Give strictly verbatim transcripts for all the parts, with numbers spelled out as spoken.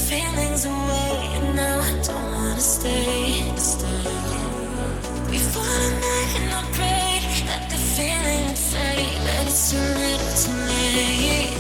feelings away, and now I don't wanna stay. stay. We fought a night and I prayed that the feeling would fade, but it's too little too late.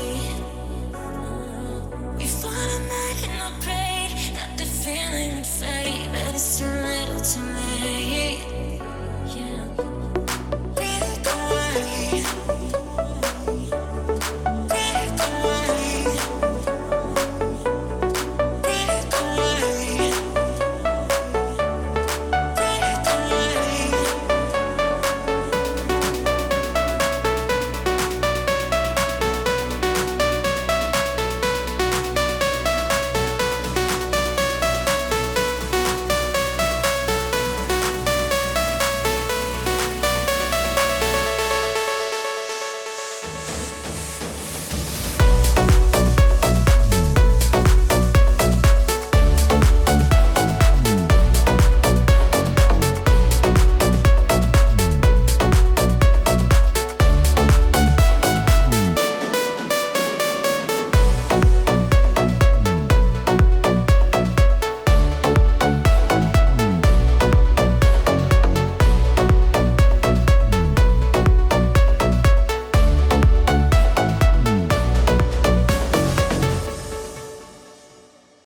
Stay. We fought a night and I prayed that the feeling would fade.